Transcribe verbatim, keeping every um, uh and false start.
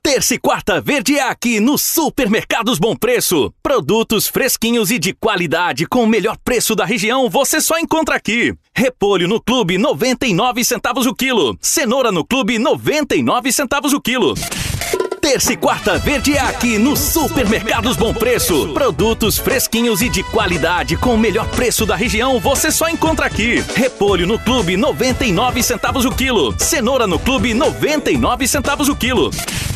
Terça e quarta verde é aqui no Supermercados Bom Preço. Produtos fresquinhos e de qualidade com o melhor preço da região você só encontra aqui. Repolho no Clube noventa e nove centavos o quilo. Cenoura no Clube noventa e nove centavos o quilo. Terça e quarta verde é aqui no Supermercados Bom Preço. Produtos fresquinhos e de qualidade com o melhor preço da região você só encontra aqui. Repolho no Clube noventa e nove centavos o quilo. Cenoura no Clube noventa e nove centavos o quilo.